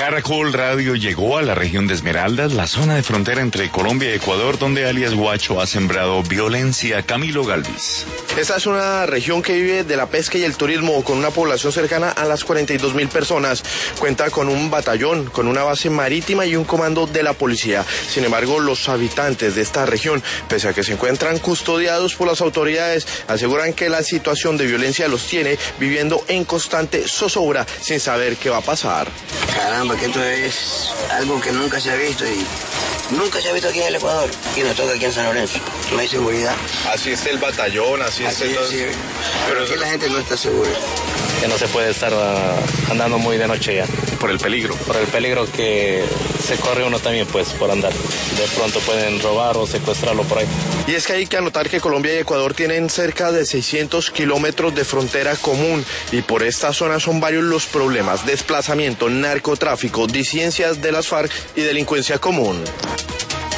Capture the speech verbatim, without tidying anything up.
Caracol Radio llegó a la región de Esmeraldas, la zona de frontera entre Colombia y Ecuador, donde alias Guacho ha sembrado violencia. Camilo Galvis. Esta es una región que vive de la pesca y el turismo, con una población cercana a las cuarenta y dos mil personas. Cuenta con un batallón, con una base marítima y un comando de la policía. Sin embargo, los habitantes de esta región, pese a que se encuentran custodiados por las autoridades, aseguran que la situación de violencia los tiene viviendo en constante zozobra, sin saber qué va a pasar. Caramba, que esto es algo que nunca se ha visto y nunca se ha visto aquí en el Ecuador. Y nos toca aquí en San Lorenzo. No hay seguridad. Así es el batallón, así, así es el... Sí, pero aquí la gente no está segura. Que no se puede estar uh, andando muy de noche ya. Por el peligro. Por el peligro que se corre uno también, pues, por andar. De pronto pueden robar o secuestrarlo por ahí. Y es que hay que anotar que Colombia y Ecuador tienen cerca de seiscientos kilómetros de frontera común, y por esta zona son varios los problemas: desplazamiento, narcotráfico, disidencias de las FARC y delincuencia común.